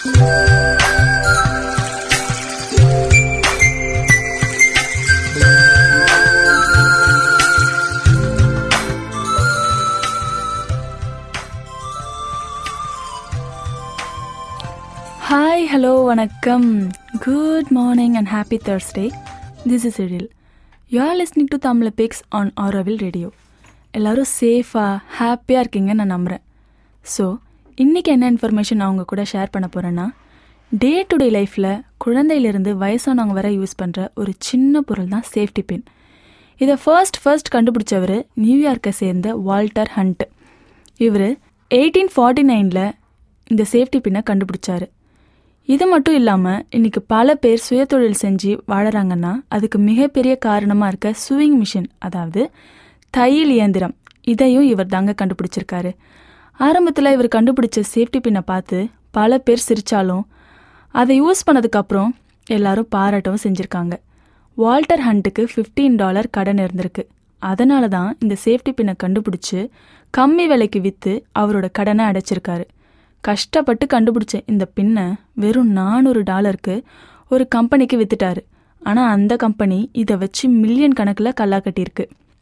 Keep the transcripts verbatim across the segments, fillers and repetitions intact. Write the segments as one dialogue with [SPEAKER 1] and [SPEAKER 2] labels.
[SPEAKER 1] Hi, hello, வணக்கம், good morning and happy Thursday. This is Cyril. You are listening to Tamil Pics on Auroville Radio. எல்லோரும் சேஃபாக ஹாப்பியாக இருக்கீங்கன்னு நான் நம்புகிறேன். ஸோ இன்றைக்கி என்ன இன்ஃபர்மேஷன் நான் உங்கள் கூட ஷேர் பண்ண போகிறேன்னா, டே டு டே லைஃப்பில் குழந்தையிலிருந்து வயசானவங்க வரை யூஸ் பண்ணுற ஒரு சின்ன பொருள் தான் சேஃப்டி பின். இதை ஃபர்ஸ்ட் ஃபர்ஸ்ட் கண்டுபிடிச்சவர் நியூயார்க்கை சேர்ந்த வால்டர் ஹண்ட். இவர் எயிட்டீன் ஃபார்ட்டி நைனில் இந்த சேஃப்டி பின்னை கண்டுபிடிச்சாரு. இது மட்டும் இல்லாமல் இன்றைக்கி பல பேர் சுயதொழில் செஞ்சு வாழறாங்கன்னா அதுக்கு மிகப்பெரிய காரணமாக இருக்க சூயிங் மிஷின், அதாவது தையல் இயந்திரம், இதையும் இவர் தாங்க கண்டுபிடிச்சிருக்காரு. ஆரம்பத்தில் இவர் கண்டுபிடிச்ச சேஃப்டி பின்னை பார்த்து பல பேர் சிரித்தாலும் அதை யூஸ் பண்ணதுக்கப்புறம் எல்லாரும் பாராட்டவும் செஞ்சுருக்காங்க. வால்டர் ஹண்ட்டுக்கு ஃபிஃப்டீன் டாலர் கடன் இருந்திருக்கு. அதனால தான் இந்த சேஃப்டி பின்னை கண்டுபிடிச்சி கம்மி விலைக்கு விற்று அவரோட கடனை அடைச்சிருக்காரு. கஷ்டப்பட்டு கண்டுபிடிச்ச இந்த பின்னை வெறும் நானூறு டாலருக்கு ஒரு கம்பெனிக்கு வித்துட்டாரு. ஆனால் அந்த கம்பெனி இதை வச்சு மில்லியன் கணக்கில் கல்லா கட்டியிருக்கு.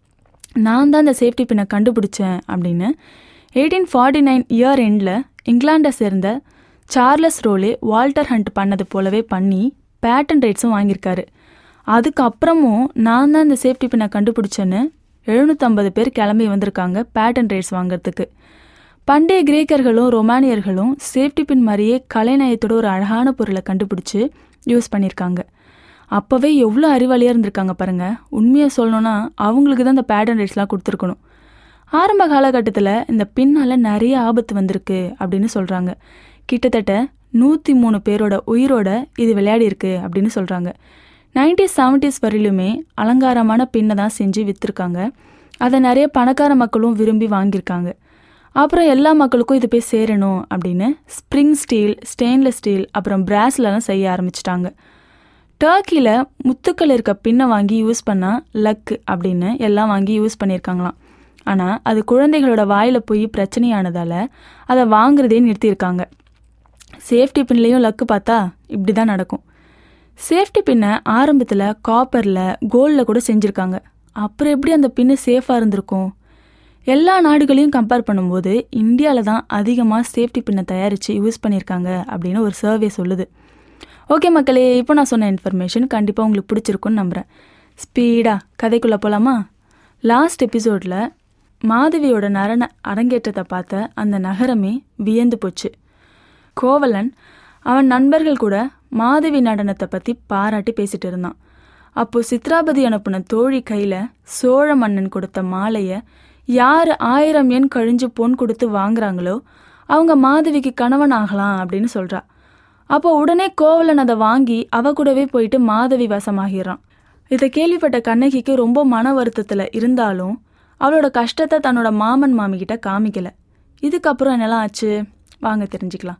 [SPEAKER 1] நான் தான் இந்த சேஃப்டி பின்னை கண்டுபிடிச்சேன் அப்படின்னு எயிட்டீன் ஃபார்ட்டி நைன் இயர் எண்டில் இங்கிலாண்டை சேர்ந்த சார்லஸ் ரோலே வால்டர் ஹண்ட் பண்ணது போலவே பண்ணி பேட்டன் ரைட்ஸும் வாங்கியிருக்காரு. அதுக்கப்புறமும் நான் தான் இந்த சேஃப்டி பின்னை கண்டுபிடிச்சேன்னு எழுநூற்றம்பது பேர் கிளம்பி வந்திருக்காங்க பேட்டன் ரைட்ஸ் வாங்கிறதுக்கு. பண்டைய கிரேக்கர்களும் ரொமானியர்களும் சேஃப்டி பின் மாதிரியே கலைநயத்தோட ஒரு அழகான பொருளை கண்டுபிடிச்சி யூஸ் பண்ணியிருக்காங்க. அப்போவே எவ்வளோ அறிவாளியாக இருந்திருக்காங்க பாருங்கள். உண்மையை சொல்லணுன்னா அவங்களுக்கு தான் இந்த பேட்டன் ரைட்ஸ்லாம் கொடுத்துருக்கணும். ஆரம்ப காலகட்டத்தில் இந்த பின்னால் நிறைய ஆபத்து வந்திருக்கு அப்படின்னு சொல்கிறாங்க. கிட்டத்தட்ட நூற்றி மூணு பேரோட உயிரோட இது விளையாடி இருக்கு அப்படின்னு சொல்கிறாங்க. நைன்டீஸ் செவன்டீஸ் வரையிலுமே அலங்காரமான பின்னை தான் செஞ்சு விற்றுருக்காங்க. அதை நிறைய பணக்கார மக்களும் விரும்பி வாங்கியிருக்காங்க. அப்புறம் எல்லா மக்களுக்கும் இது போய் சேரணும் அப்படின்னு ஸ்ப்ரிங் ஸ்டீல், ஸ்டெயின்லெஸ் ஸ்டீல், அப்புறம் பிராஸ்லாம் செய்ய ஆரம்பிச்சிட்டாங்க. டர்க்கியில் முத்துக்கள் இருக்க பின்னை வாங்கி யூஸ் பண்ணால் லக்கு அப்படின்னு எல்லாம் வாங்கி யூஸ் பண்ணியிருக்காங்களாம். ஆனால் அது குழந்தைகளோட வாயில் போய் பிரச்சனையானதால் அதை வாங்குறதே நிறுத்தியிருக்காங்க. சேஃப்டி பின்லேயும் லக்கு பார்த்தா இப்படி தான் நடக்கும். சேஃப்டி பின்னை ஆரம்பத்தில் காப்பரில், கோல்டில் கூட செஞ்சுருக்காங்க. அப்புறம் எப்படி அந்த பின்னு சேஃபாக இருந்திருக்கும்? எல்லா நாடுகளையும் கம்பேர் பண்ணும்போது இந்தியாவில் தான் அதிகமாக சேஃப்டி பின்னை தயாரித்து யூஸ் பண்ணியிருக்காங்க அப்படின்னு ஒரு சர்வே சொல்லுது. ஓகே மக்களே, இப்போ நான் சொன்ன இன்ஃபர்மேஷன் கண்டிப்பாக உங்களுக்கு பிடிச்சிருக்குன்னு நம்புகிறேன். ஸ்பீடாக கதைக்குள்ளே போகலாமா? லாஸ்ட் எபிசோடில் மாதவியோட நரண அரங்கேற்றத்தை பார்த்த அந்த நகரமே வியந்து போச்சு. கோவலன் அவன் நண்பர்கள் கூட மாதவி நடனத்தை பற்றி பாராட்டி பேசிகிட்டு இருந்தான். அப்போது சித்ராபதி அனுப்புன தோழி கையில் சோழ மன்னன் கொடுத்த மாலையை யார் ஆயிரம் எண் கழிஞ்சு பொன் கொடுத்து வாங்குறாங்களோ அவங்க மாதவிக்கு கணவன் ஆகலாம் அப்படின்னு சொல்கிறா. அப்போ உடனே கோவலன் அதை வாங்கி அவ கூடவே போயிட்டு மாதவி வசமாகிறான். இதை கேள்விப்பட்ட கண்ணகிக்கு ரொம்ப மன வருத்தத்தில் இருந்தாலும் அவளோட கஷ்டத்தை தன்னோட மாமன் மாமிகிட்ட காமிக்கலை. இதுக்கப்புறம் என்னெல்லாம் ஆச்சு வாங்க தெரிஞ்சுக்கலாம்.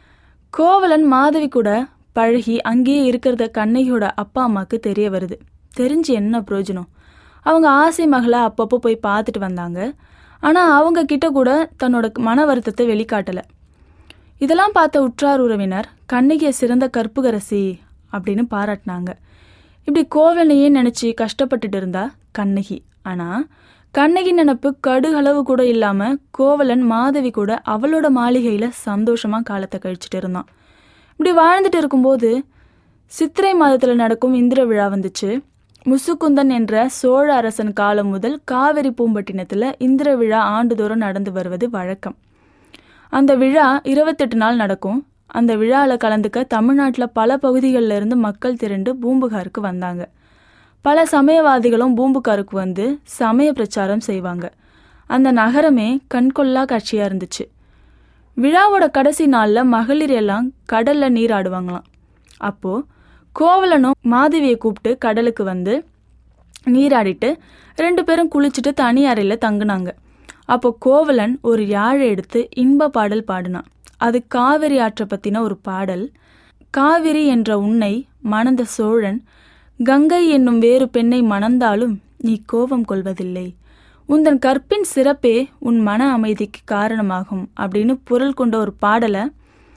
[SPEAKER 1] கோவலன் மாதவி கூட பழகி அங்கேயே இருக்கிறத கண்ணகியோட அப்பா அம்மாவுக்கு தெரிய வருது. தெரிஞ்சு என்ன பிரயோஜனம்? அவங்க ஆசை மகளை அப்பப்போ போய் பார்த்துட்டு வந்தாங்க. ஆனால் அவங்க கிட்ட கூட தன்னோட மன வருத்தத்தை வெளிக்காட்டலை. இதெல்லாம் பார்த்த உற்றார் உறவினர் கண்ணகியை சிறந்த கற்புக்கரசி அப்படின்னு பாராட்டினாங்க. இப்படி கோவலனையே நினச்சி கஷ்டப்பட்டுட்டு இருந்தா கண்ணகி. ஆனால் கண்ணகி நினப்பு கடுகளவு கூட இல்லாமல் கோவலன் மாதவி கூட அவளோட மாளிகையில் சந்தோஷமாக காலத்தை கழிச்சிட்டு இருந்தான். இப்படி வாழ்ந்துட்டு இருக்கும்போது சித்திரை மாதத்தில் நடக்கும் இந்திர விழா வந்துச்சு. முசுக்குந்தன் என்ற சோழ அரசன் காலம் முதல் காவிரி பூம்பட்டினத்தில் இந்திர விழா ஆண்டுதோறும் நடந்து வருவது வழக்கம். அந்த விழா இருபத்தெட்டு நாள் நடக்கும். அந்த விழாவில் கலந்துக்க தமிழ்நாட்டில் பல பகுதிகளில் இருந்து மக்கள் திரண்டு பூம்புகாருக்கு வந்தாங்க. பல சமயவாதிகளும் பூம்புகாருக்கு வந்து சமய பிரச்சாரம் செய்வாங்க. அந்த நகரமே கண்கொள்ளா காட்சியாக இருந்துச்சு. விழாவோட கடைசி நாளில் மகளிர் எல்லாம் கடலில் நீராடுவாங்களாம். அப்போது கோவலனும் மாதவியை கூப்பிட்டு கடலுக்கு வந்து நீராடிட்டு ரெண்டு பேரும் குளிச்சுட்டு தனி அறையில் தங்குனாங்க. அப்போ கோவலன் ஒரு யாழை எடுத்து இன்ப பாடல் பாடினான். அது காவிரி ஆற்றை பற்றின ஒரு பாடல். காவிரி என்ற உன்னை மணந்த சோழன் கங்கை என்னும் வேறு பெண்ணை மணந்தாலும் நீ கோபம் கொள்வதில்லை. உந்தன் கற்பின் சிறப்பே உன் மன அமைதிக்கு காரணமாகும் அப்படின்னு பொருள் கொண்ட ஒரு பாடலை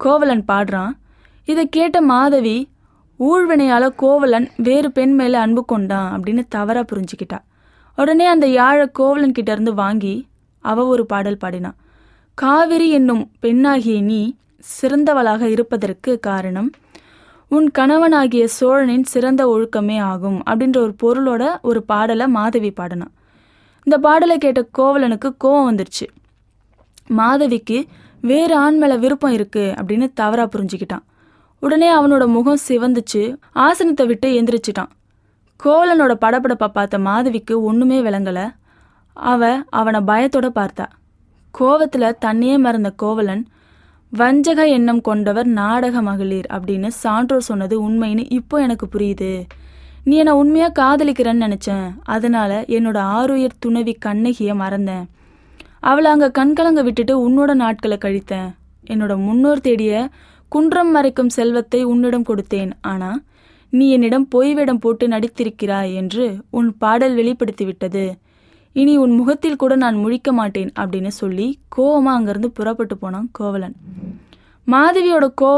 [SPEAKER 1] கோவலன் பாடுறான். இதை கேட்ட மாதவி ஊழ்வினையால கோவலன் வேறு பெண் மேல அன்பு கொண்டான் அப்படின்னு தவறா புரிஞ்சுக்கிட்டா. உடனே அந்த யாழை கோவலன் கிட்ட இருந்து வாங்கி அவ ஒரு பாடல் பாடினான். காவிரி என்னும் பெண்ணாகிய நீ சிறந்தவளாக இருப்பதற்கு காரணம் உன் கணவனாகிய சோழனின் சிறந்த ஒழுக்கமே ஆகும் அப்படின்ற ஒரு பொருளோட ஒரு பாடலை மாதவி பாடினான். இந்த பாடலை கேட்ட கோவலனுக்கு கோவம் வந்துருச்சு. மாதவிக்கு வேறு ஆண் மேல விருப்பம் இருக்கு அப்படின்னு தவறா புரிஞ்சுக்கிட்டான். உடனே அவனோட முகம் சிவந்துச்சு, ஆசனத்தை விட்டு எந்திரிச்சிட்டான். கோவலனோட படப்படப்பை பார்த்த மாதவிக்கு ஒண்ணுமே விளங்கல. அவ அவனை பயத்தோட பார்த்தா. கோவத்துல தன்னையே மறந்த கோவலன் வஞ்சக எண்ணம் கொண்டவர் நாடக மகளிர் அப்படின்னு சான்றோர் சொன்னது உண்மைன்னு இப்போ எனக்கு புரியுது. நீ என்னை உண்மையா காதலிக்கிறன்னு நினைச்சேன். அதனால என்னோட ஆருயிர் துணைவி கண்ணகிய மறந்தேன். அவளை அங்க கண்கலங்க விட்டுட்டு உன்னோட நாட்களை கழித்தேன். என்னோட முன்னோர் தேடிய குன்றம் மறைக்கும் செல்வத்தை உன்னிடம் கொடுத்தேன். ஆனா நீ என்னிடம் பொய் வேடம் போட்டு நடித்திருக்கிறாய் என்று உன் பாடல் வெளிப்படுத்தி விட்டது. இனி உன் முகத்தில் கூட நான் முழிக்க மாட்டேன் அப்படின்னு சொல்லி கோவமா அங்கிருந்து புறப்பட்டு போனான் கோவலன். மாதவியோட கோவ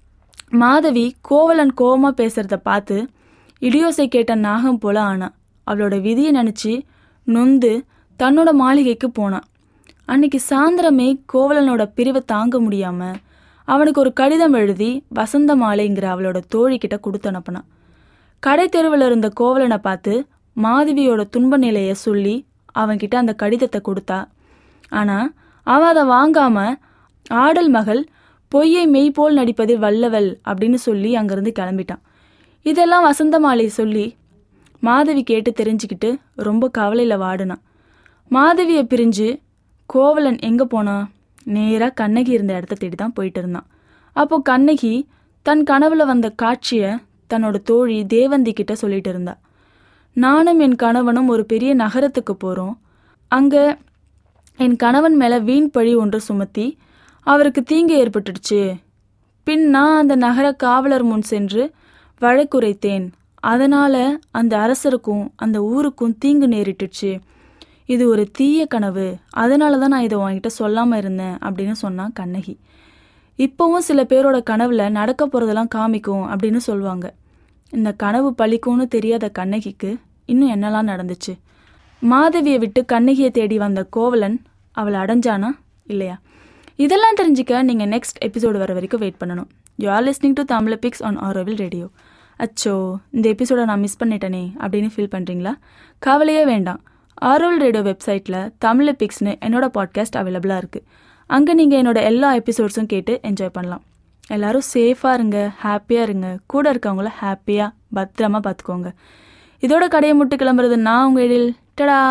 [SPEAKER 1] மாதவி கோவலன் கோவமா பேசுறத பார்த்து இடியோசை கேட்ட நாகம் போல ஆனா. அவளோட விதியை நினைச்சு நொந்து தன்னோட மாளிகைக்கு போனான். அன்னைக்கு சாயந்தரமே கோவலனோட பிரிவை தாங்க முடியாம அவனுக்கு ஒரு கடிதம் எழுதி வசந்த மாலைங்கிற அவளோட தோழி கிட்ட கொடுத்து அனுப்பினான். கடை தெருவில் இருந்த கோவலனை பார்த்து மாதவியோட துன்ப நிலைய சொல்லி அவன்கிட்ட அந்த கடிதத்தை கொடுத்தா. ஆனா அவன் அதை வாங்காம ஆடல் மகள் பொய்யை மெய்போல் நடிப்பதில் வல்லவள் அப்படின்னு சொல்லி அங்கிருந்து கிளம்பிட்டான். இதெல்லாம் வசந்த மாலை சொல்லி மாதவி கேட்டு தெரிஞ்சுக்கிட்டு ரொம்ப கவலையில வாடினான். மாதவியை பிரிஞ்சு கோவலன் எங்க போனா? நேரா கண்ணகி இருந்த இடத்த தேடி தான் போயிட்டு இருந்தான். அப்போ கண்ணகி தன் கனவுல வந்த காட்சிய தன்னோட தோழி தேவந்தி கிட்ட சொல்லிட்டு இருந்தா. நானும் என் கணவனும் ஒரு பெரிய நகரத்துக்கு போறோம். அங்க என் கணவன் மேல வீண் பழி ஒன்று சுமத்தி அவருக்கு தீங்கு ஏற்பட்டுடுச்சு. பின் நான் அந்த நகர காவலர் முன் சென்று வழக்குரைத்தேன். அதனால அந்த அரசருக்கும் அந்த ஊருக்கும் தீங்கு நேரிட்டுச்சு. இது ஒரு தீய கனவு, அதனால தான் நான் இதை உன்கிட்ட சொல்லாம இருந்தேன் அப்படின்னு சொன்னான் கண்ணகி. இப்போவும் சில பேரோட கனவுல நடக்க போறதெல்லாம் காமிக்கும் அப்படின்னு சொல்லுவாங்க. இந்த கனவு பழிக்கும்னு தெரியாத கண்ணகிக்கு இன்னும் என்னெல்லாம் நடந்துச்சு? மாதவியை விட்டு கண்ணகியை தேடி வந்த கோவலன் அவளை அடைஞ்சானா இல்லையா? இதெல்லாம் தெரிஞ்சுக்க நீங்க நெக்ஸ்ட் எபிசோடு வர வரைக்கும் வெயிட் பண்ணணும். You are listening to Tamil picks on Auroville radio. அச்சோ, இந்த எபிசோட நான் மிஸ் பண்ணிட்டேனே அப்படின்னு ஃபீல் பண்றீங்களா? கவலையே வேண்டாம். ஆரோவில் ரேடியோ வெப்சைட்டில் தமிழ் பிக்ஸ்னு என்னோட பாட்காஸ்ட் அவைலபிளாக இருக்குது. அங்கே நீங்கள் என்னோட எல்லா எபிசோட்ஸும் கேட்டு என்ஜாய் பண்ணலாம். எல்லோரும் சேஃபாக இருங்க, ஹாப்பியாக இருங்க. கூட இருக்கவங்கள ஹாப்பியாக பத்திரமா பார்த்துக்கோங்க. இதோட கடையை முட்டு கிளம்புறது நான் உங்கள் எழில். டடா.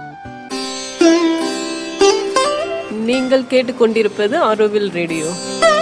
[SPEAKER 2] நீங்கள் கேட்டுக்கொண்டிருப்பது ஆரோவில் ரேடியோ.